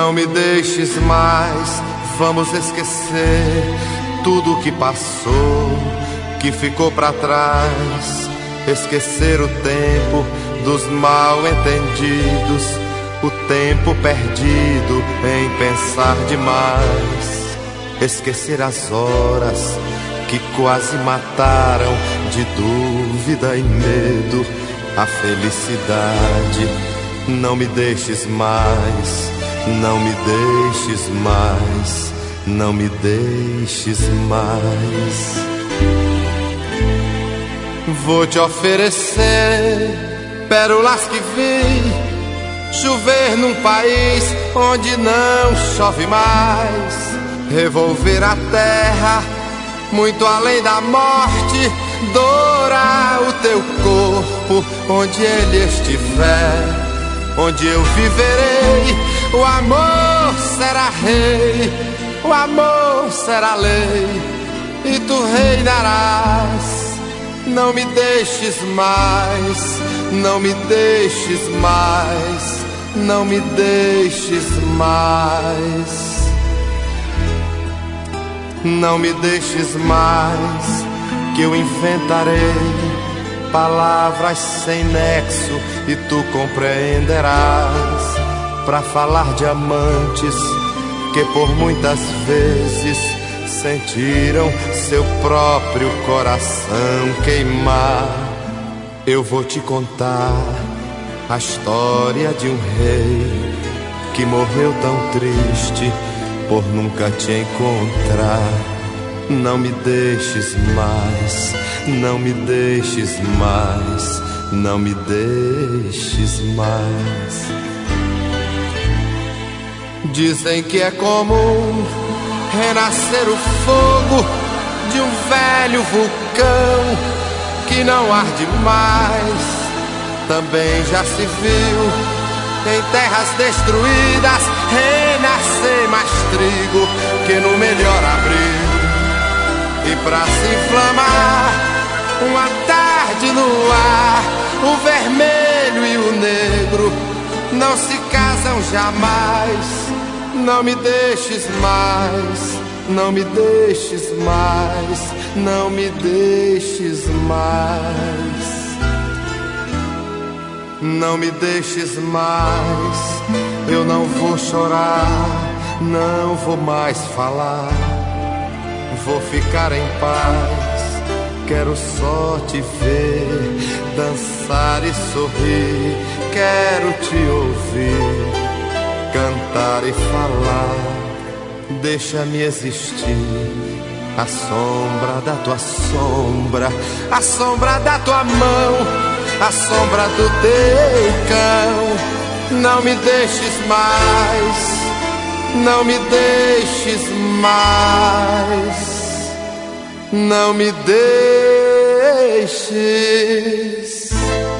Não me deixes mais, vamos esquecer tudo que passou, que ficou pra trás. Esquecer o tempo dos mal-entendidos, o tempo perdido em pensar demais. Esquecer as horas que quase mataram de dúvida e medo a felicidade. Não me deixes mais, não me deixes mais, não me deixes mais. Vou te oferecer pérolas que vi chover num país onde não chove mais. Revolver a terra muito além da morte, dourar o teu corpo onde ele estiver. Onde eu viverei, o amor será rei, o amor será lei, e tu reinarás. Não me deixes mais, não me deixes mais, não me deixes mais. Não me deixes mais, que eu inventarei palavras sem nexo e tu compreenderás. Pra falar de amantes que por muitas vezes sentiram seu próprio coração queimar. Eu vou te contar a história de um rei que morreu tão triste por nunca te encontrar. Não me deixes mais, não me deixes mais, não me deixes mais. Dizem que é comum renascer o fogo de um velho vulcão que não arde mais. Também já se viu em terras destruídas renascer mais trigo que no melhor abrigo. E pra se inflamar, uma tarde no ar, o vermelho e o negro não se casam jamais. Não me deixes mais, não me deixes mais, não me deixes mais. Não me deixes mais, eu não vou chorar, não vou mais falar. Vou ficar em paz, quero só te ver dançar e sorrir. Quero te ouvir cantar e falar. Deixa-me existir, a sombra da tua sombra, a sombra da tua mão, a sombra do teu cão. Não me deixes mais, não me deixes mais, não me deixes.